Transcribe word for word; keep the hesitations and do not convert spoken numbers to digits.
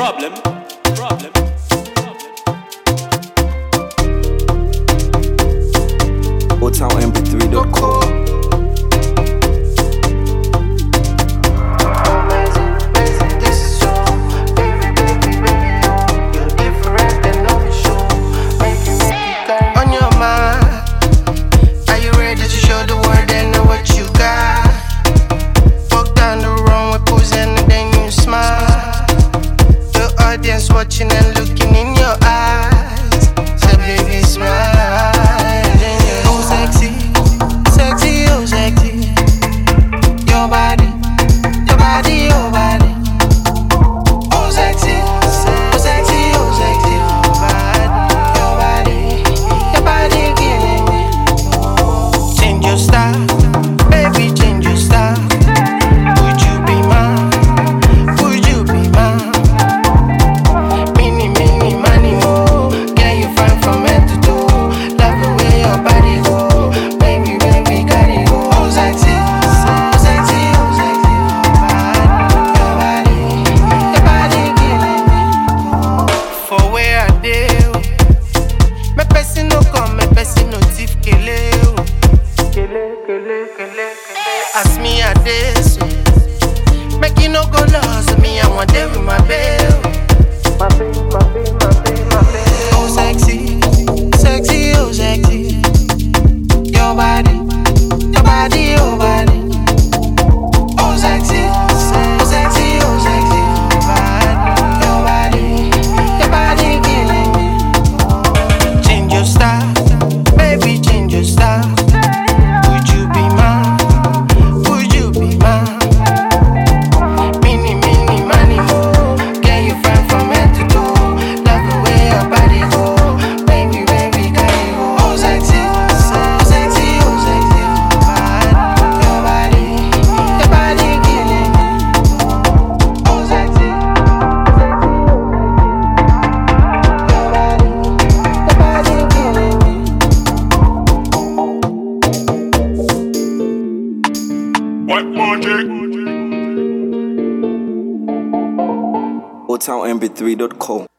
Problem, problem. old town M P three dot com. Watching and looking in your eyes, so baby smile. Oh sexy, sexy, oh sexy. Your body, your body, your body. Oh sexy, oh sexy, oh sexy. Your body, your body, killing me. Change your style, baby, change your style. Would you be mine? Would you be mine? Ask me a this, make you no go lost. Me, I want day with my babe. My babe, my babe, my babe, my babe. Oh sexy, sexy, oh sexy. Your body, your body, your body. Oh sexy, oh sexy, oh sexy. Your body, your body, killing me. Change your style, baby, change your style. old town M P three dot com.